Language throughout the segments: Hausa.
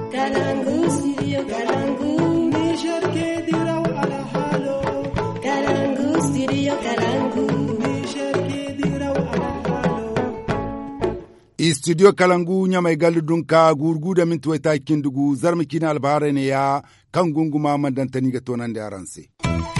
Kalangu, studio Kalangu. Niger ke diraw ala halo. Kalangu, studio Kalangu. Niger ke diraw ala halo. Studio Kalangu nyamai gallu dunka gurgu da min tuwaita kindugu zarmikina albahare ne ya kan gunguma mandantani ga tonan da yaranse.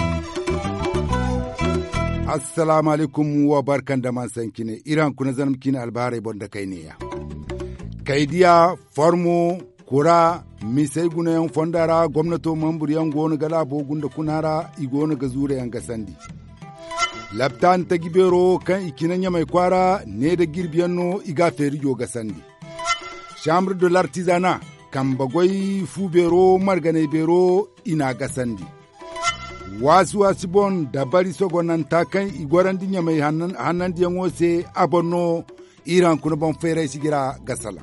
Assalamu alaikum wa barkan da man sankine Iran kuna zarmikina albahare bonda kai ne ya. Kaidiya formo kura misai guna yan fondara gwamnato mambur yan gonu gala bogun da kunara igonu ga zure yan gasandi. Laptan ta gibero kan ikinan ya mai kwara ne da girbiyanno iga feriyo gasandi. Chambre de l'artisanat kan bagwai fubero marganai bero ina gasandi. Wasu bon da bari sogonan ta kan igwaran dinya mai hannan diyan wose abonno Iran kuna bon fere sigira gasala.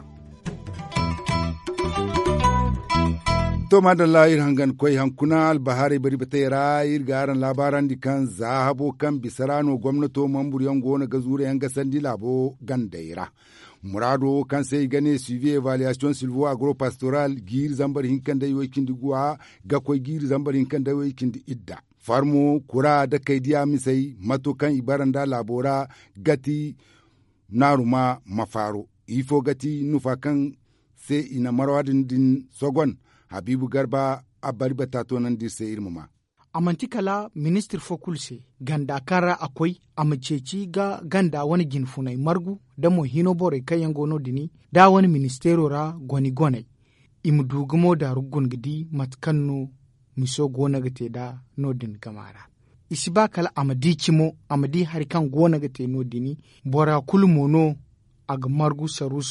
To madalla hangan koi hankuna albahari bari batayra garan labaran di kan zahabo kan bisarano gwamnato mambur yan gona ga zure yan gasandi labo gandaira. Murado kan sai gane suivi evaluation silvo agropastoral gir zambar hinkan da yoyin diguwa ga koi gir zambar hinkan da yoyin idda. Farmo kura da kaidiya misai matokan ibaranda labora gati naruma mafaro. Ifo gati nufa kan sai ina marwadin din sogon. Habibu Garba a bari batato nan dirse irmama. Amantikala ministir fokulse ganda kara akwai amaceci ga ganda wani ginfunai margu da mo hino bore kayan gono dini da wani ministero ra goni gonai. Imu dugumo da rugun gidi matkanno miso gona gate da nodin gamara. Isi ba kala amadi kimo amadi harikan gona gate no dini bora kulmono aga margu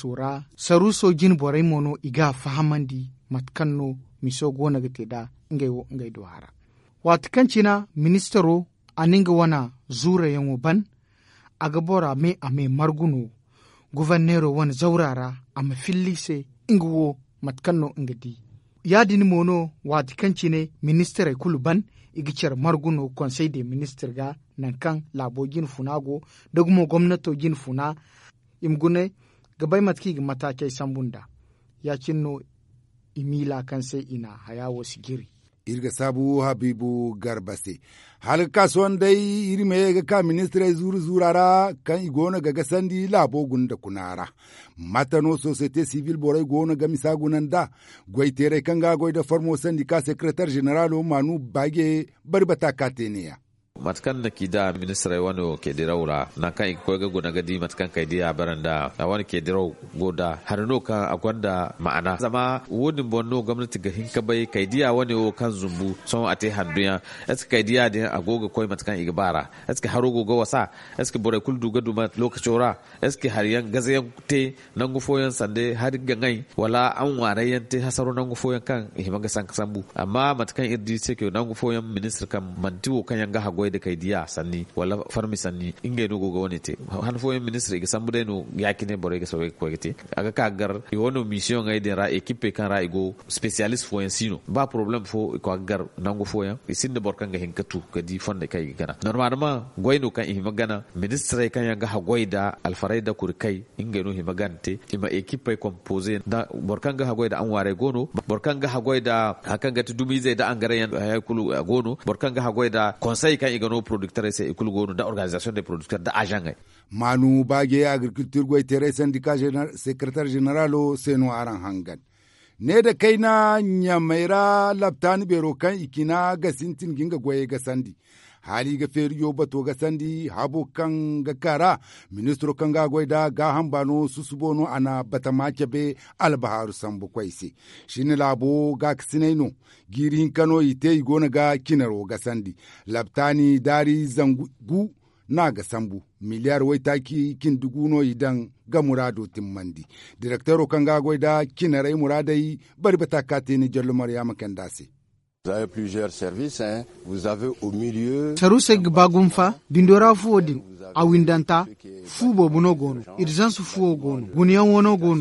saruso jin borai mono iga fahamandi matkanno miso gona gate da ngai do hara watkancina ministero aninga wana zura yango ban aga bora me ame marguno guvernero wana zaurara ama fillise ingwo matkanno ngadi yadini mono watkancine ministere kulu ban igicer marguno conseil des ministres ga nankan labo jin funago dogmo gwamnato jin funa imgune gabai matki ga matakai sambunda yakinno imila kan sai ina hayawo sigiri irga sabu Habibu Garbase hal kasuwan dai irme ga ka ministre zurara kan igona ga gasandi labo gunda kunara matano societe civil borai gona ga misagunan da goitere kan ga goida formo syndicat secrétaire général manu bage barbata kateniya matkan da kida ministra wani ke diraura na kan ko ga gona gadi matkan kai dia baranda wani ke dirau goda harno kan akwanda ma'ana zama wodin bonno gwamnati ga hinka bai kai dia wani o kan zumbu son ate handuya eska kai dia da agoga koi matkan igbara eska harogo ga wasa eska bore kuldu gadu mat lokacora eska hariyan gazayan te nan gufoyan sande har gangai wala an warayan te hasaro nan gufoyan kan ihimanga sankasambu amma matkan irdi seke nan gufoyan ministra kan mantiwo kan yanga hago da kai diya sanni wala farmi sanni inge no gogo woni te han fo ministre ga sambude no yakine bore ga sobe ko gete aga kagar i wono mission ngai de ra equipe kan ra igo specialist fo ensino ba problem fo ko agar nango fo yan isinde borkan ga hinkatu ga di fonde kai gana normalement goyno kan i magana ministre kan yanga ha goida alfaraida kurkai inge no hi magante ima equipe composé da borkan ga ha goida an ware gono borkan ga ha goida hakan ga tudumi zai da an gare yan kulu gono borkan ga ha goida conseil kan igano producteur c'est ikul gonu da organisation des producteurs da agent manu bage agriculture goy tere syndicat secrétaire général o seno aran hangan ne da kaina nyamaira laptani bero kan ikina ga sintin ginga goye ga sandi hali ga feriyo bato ga sandi habo kan ga kara ministro kan ga goida ga hambano susubono ana batamake be albaharu sambu kwaisi shine labo ga kisinaino girin kano ite igona ga kinaro ga sandi laptani dari zangu na ga sambu miliyar waitaki kin duguno idan ga murado timmandi direktoro kan ga goida kinarai muradai bari batakate ni jallo maryama kandase. Vous avez plusieurs services, hein. Vous avez au milieu... Saruse gbagumfa, bindora fuodin, awindanta, fubo buno gono, urgence fuo gono, buniyan wono gono,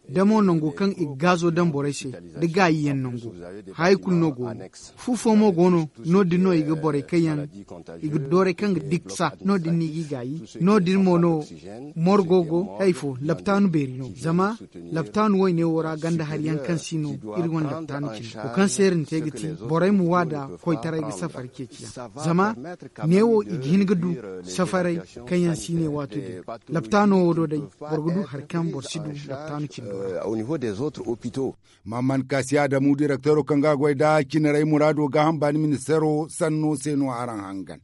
damo nango kan igazo dan borai se diga yen nango haikul no go fufo mo gono no dino iga borai kayan iga dore kan diksa no dinni gigayi no dirmo no morgogo haifo laptanu berino zama laptanu woy ne wora ganda har yan kan sino irgon laptanu kin ko kan serin tegiti borai mu wada koy tarai ga safar keciya zama newo ighin gudu safarai kayan sine wato laptanu wodo dai borgudu har kan borsidu laptanu kin au niveau des autres hôpitaux. Maman Kasiya da mu directeur kanga goida kinarai murado ga hambani ministero sanno seno aran hangan.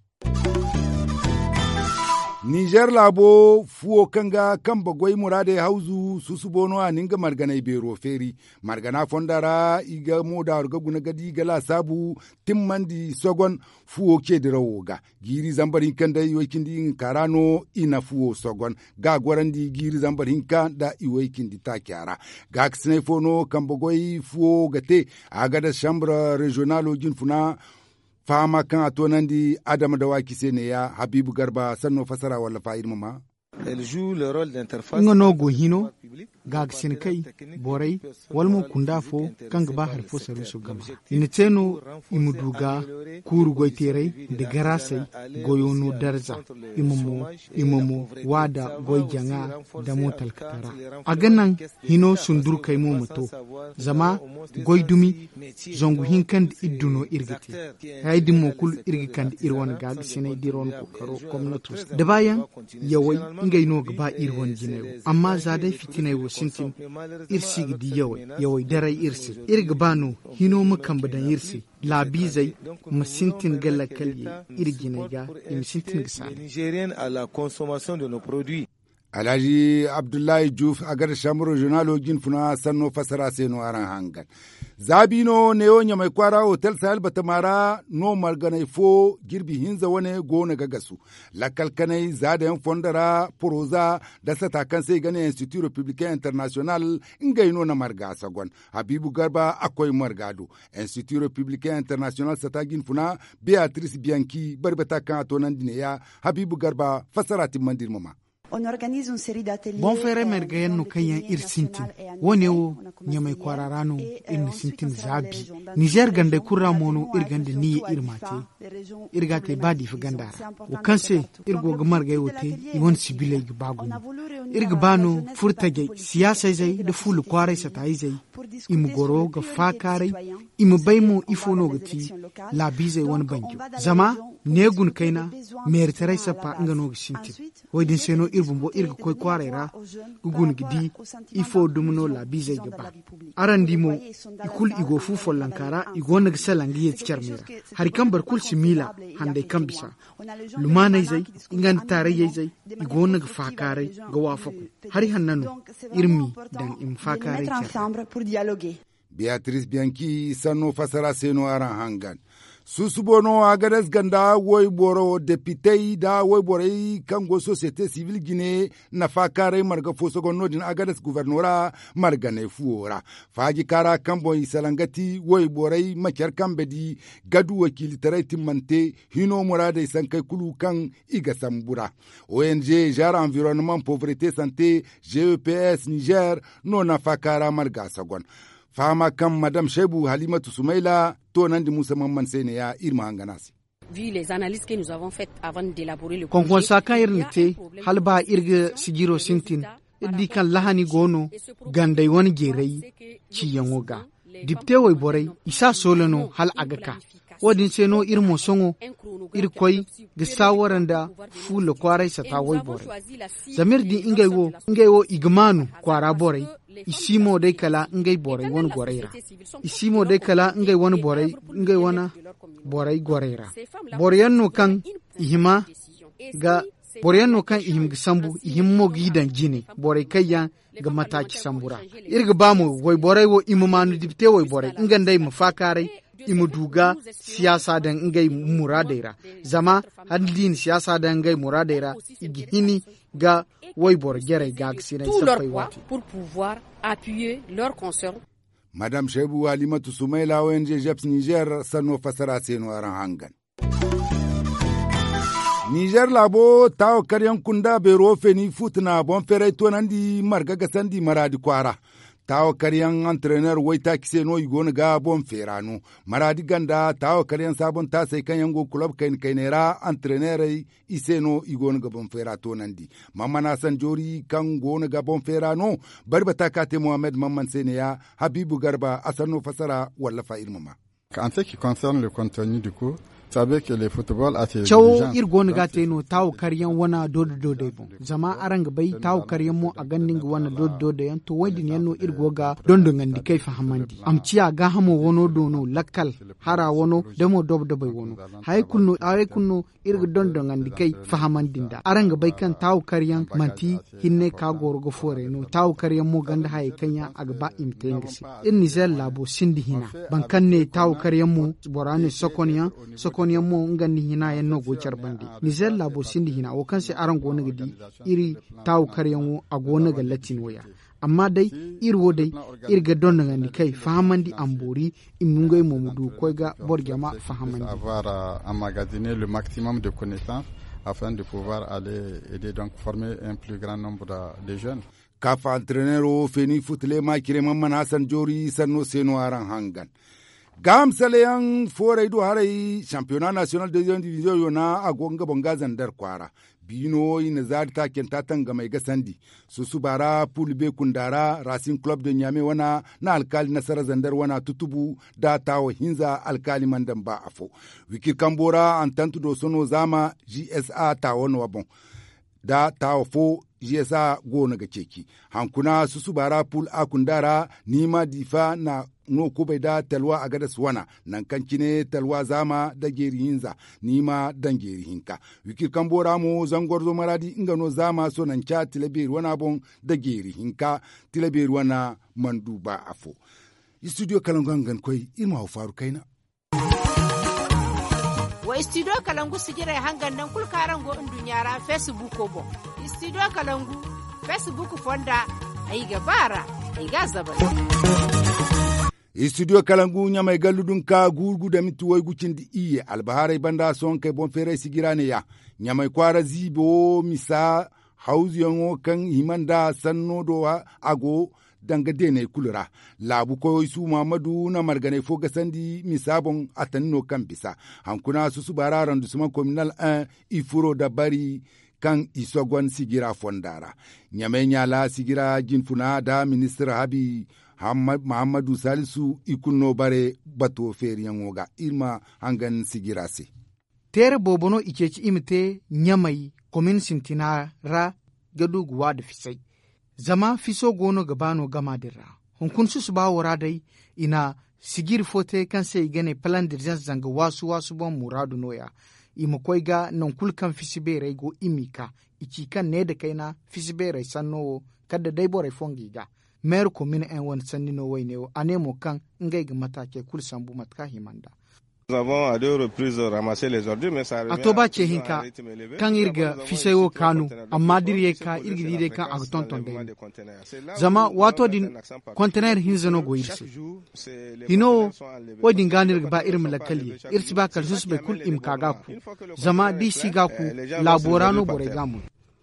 Niger labo fuwo kanga kamba goy murade hauzu susubono aninga margana ibero feri margana fondara iga moda orga guna gadi gala sabu timmandi sogon fuwo ke dirawoga giri zambarin kanda iwekindi karano ina fuwo sogon ga gwarandi giri zambarin kanda iwekindi takyara ga kisne fono kamba goy fuwo gate aga da chambre regionale ginfuna fama kan a tonandi Adama Dawaki sene ya Habibu Garba sanno fasara wala fa'ir mama. Nga no go hino gag sin kai borai walmo kunda fo kang ba har fo saru su gama ina teno imuduga kuru goitere de garasai goyono darza imumo wada goijanga da motal katara aganan hino sundur kai mo muto zama goidumi zongu hinkan idduno irgiti haydi mo kul irgikan irwan gag sinai diron ko karo komnatus da bayan yawai ingay no gaba irwan jinewo amma zadai fitinai wo sintin irsi gidi yawai darai irsi irgbano hino mukan badan irsi labizai musintin galla kalye irgine ga musintin gisani nigérienne à la consommation de nos produits. Alhaji Abdullahi Juf agar shamro journalo gin funa sanno fasara seno aran hangan zabino ne onya mai kwara hotel sahel batamara no marganai fo girbi hinza wane gona gagasu lakalkanai zada yan fondara proza da sata kan sai gane Institut Républicain International ingaino na marga sagon Habibu Garba akwai margado Institut Républicain International sata gin funa Beatrice Bianchi barbata kan atonan dineya Habibu Garba fasara timmandir mama. Bon fere mergayen no kayan irsintin wone wo nyamai kwararano in sintin zabi Niger gande kurra mono irgande ni irmate irgate badi fi gandara o kanse irgo gamar gay wote iwon sibile gbagu irgbano furtage siyasa zai da fulu kwarai satai zai imugoro ga fakare imubaymo ifono gati labize won banjo zama negun kaina mertarai sapa ngano gishintin wadin seno irbumbo irga koy kwarera gugun gidi ifo dumno labize gaba arandimo ikul igo fufo lankara igo nag salangi yetcharmera hari kambar kul simila hande kambisa lumana zai ingan tare zai igo nag fakare ga wafaku hari hannano irmi dan im fakare Beatrice Bianchi sanno fasara seno aran hangan susubono agadas ganda woy boro deputei da woy borei kango société civile guinée na fakare marga fosogon nodin agadas gouvernora marga ne fuora faji kara kambo isalangati woy borei makyar kambedi gadu wakili taraiti mante hino morade sankai kulu kan iga sambura ONG Jar Environnement Pauvreté Santé GEPS Niger no na fakara marga sagon fama kan madame Shebu Halimatu Sumaila to nan di Musa Mamman sai ne ya irma hanganasi. Vu les analyses que nous avons faites avant d'élaborer le projet. Kon saka irnite halba irga sigiro sintin iddi kan lahani gono gandai wani gerai ciyan woga. Dipte wai borai isa solano hal agaka. Wadin seno irmo songo irkoi da sawaran da fula kwarai sata wai borai. Zamir din ingaiwo igmanu kwara borai. Isimo dai kala ngai borai wani goreira isimo dai kala ngai wani borai ngai wana borai goreira boriyanno kan ihima ga boriyanno kan ihim gisambu ihimmo gidan jine borai kayya ga mataki sambura irga bamu wai borai wo imumanu dibte wai borai ngan dai mafakare imu duga siyasa dan ngai muradaira zama handin siyasa dan ngai muradaira igihini ga woybor gere gag sinay sapay wati pour pouvoir appuyer leurs concerts. Madame Shebu Halimatu Sumaila ONG JEPS Niger sanno fasara seno aran hangan. Niger labo tawo karyan kunda bero feni futna bon fere tonandi marga gasandi maradi kwara tawo karyan entraîneur waita kise no igona ga bon ferano maradi ganda tawo karyan sabon ta sai kan yango club kainera entraîneur ise no igona ga bon ferato nandi mamana san jori kan gona ga bon ferano barbata kate Mohamed Mamman Seneya Habibu Garba asano fasara walla fa irmama. En ce qui concerne le contenu du cours, que le football a Chow irgon gateno taw karyan wana dodo bon zama aranga bai taw karyan mo a gandin wana dodo yan to wadin yanno irgoga dondo ngandi kai fahamandi amciya ga hamo wono dono lakkal hara wono demo dobdo bai wono hay kunno irgo dondo ngandi kai fahamandinda aranga bai kan taw karyan manti hinne ka gorgo fore no taw karyan mo ganda hay kanya agba imtengasi in nizel labo sindi hina bankanne taw karyan mo borane sokoniya mo ngani hina yanno go charbandi nizel labo sindi hina o kanse aran go nagadi iri taw karyanwo a go naga latin waya amma dai irwo dai irga don ngani kai fahamandi ambori imungai momudu koiga borgama fahamandi avoir emmagasiner le maximum de connaissances afin de pouvoir aller aider donc former un plus grand nombre de jeunes. Kafa entraîneur feni futle ma kire Mamman Hassan Jori sanno seno aran hangan. Gam saleyan forai do harai championnat national de division yona agonga bonga zandar kwara bino ina zarta kentatan ga mai gasandi su bara pulbe kundara Racing Club de Niamey wana na alkali nasara zandar wana tutubu da tawo hinza alkali mandan ba afo wiki kambora antantu do sono zama GSA tawo no bon da tawo fo GSA gona ga ceki hankuna su bara pul akundara nima difa na no kubai da talwa a gadas wana nan kankine talwa zama da gerihinza nima dan gerihinka wikir kambora mo zangorzo maradi inga no zama so nan cha tilabir wana bon da gerihinka tilabir wana manduba afo studio kalangangan koi ima faru kaina wa studio kalangu sigira hangan nan kulkaran go dunyara Facebook ko bo studio kalangu Facebook fonda ai gabara ai gazaba studio kalangu nyamai galludun ka gurgu da mitu wai gucin di iye albaharai banda son kai bon fere sigirane ya nyamai kwara zibo misa hauziyon kan himanda sanno do ago danga dene kulura labu ko su Muhammadu na margane fo gasandi misabon atanno kan bisa hankuna su bararan du suma communal 1 ifuro da bari kan isogon sigira fondara nyamai nyala sigira jinfuna da minister Habi Muhammadu Salisu ikunno bare bato feriyan woga ilma hangan sigirase. Tere bobono ikeci imite nyamai komin sintina ra gadu guwa da fisai. Zama fiso gono gabano gama dira. Hunkun su ba wara dai ina sigir fote kan sai gane plan d'urgence zanga wasu bon muradu noya. Ima koiga non kulkan fisibere go imika iki kan ne da kaina fisibere sanno kada dai bore fongiga. Maire commune en won sannino wayne anemo kan ngay ga matake kul sambu matka himanda. Nous avons à 2 reprises ramassé les ordures mais ça atoba ce hinka kan irga fisayo kanu amma dirye ka irgi dire kan a tonton dai zama wato din container hinzano go yirse hino wodin ganir ba irin lakali irsi ba kalsus be kul im kaga ku zama di siga ku laborano bore gamu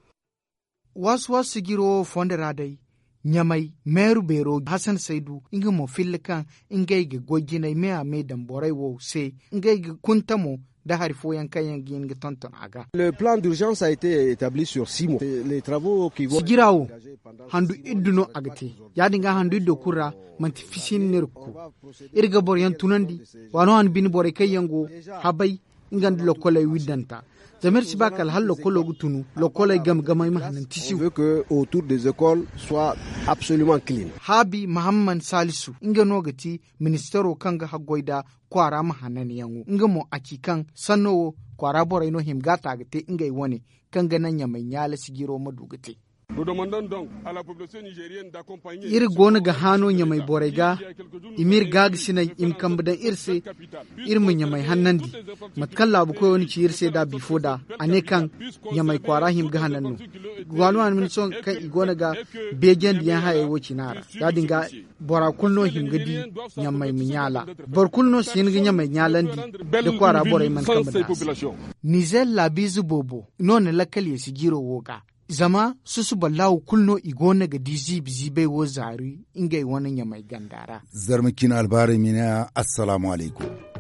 wasu sigiro fondera dai nyamai meru bero Hassan Saidu inga mo filkan inga ga gojina me a me dan borai wo se inga ga kuntamo da harfo yankan gin ga tonton aga. Le plan d'urgence a été établi sur 6 mois. Les travaux qui vont sigirawo handu idduno agate ya dinga handu iddo kura manti fisin nirku irga bor yan tunandi wano han bin borai kayango habai ingan lokolay widanta Zamer Sibakal hal lokolo gutunu lokolo gam-gamay mahanan tisi. On veut que autour des écoles soit absolument clean. Habi Muhammad Salisu inga nogati ministero kanga hagoida kwara mahanan yangu inga mo akikan sanno kwara bora ino himgata agate inga iwane kanga nanya mai nyala sigiro madugate. Nous demandons donc à la population nigérienne d'accompagner ir gona ga hano nyamai borega imir gag sina im kambada irse irmu nyamai hannandi matkalla bu ko woni ci irse da bifoda ane kan nyamai kwara him ga hananno gwanu an min son kan igona ga begen diyan haye woci nara da dinga bora kulno him gadi nyamai minyala bor kulno sin ga nyamai nyalandi de kwara boray man kambada Nizel la bizu bobo non lakali sigiro woga zama susu ballawo kulno igona ga dizi bizibai wo zari ingai wani ya mai gandara zarmakin albari mina assalamu alaikum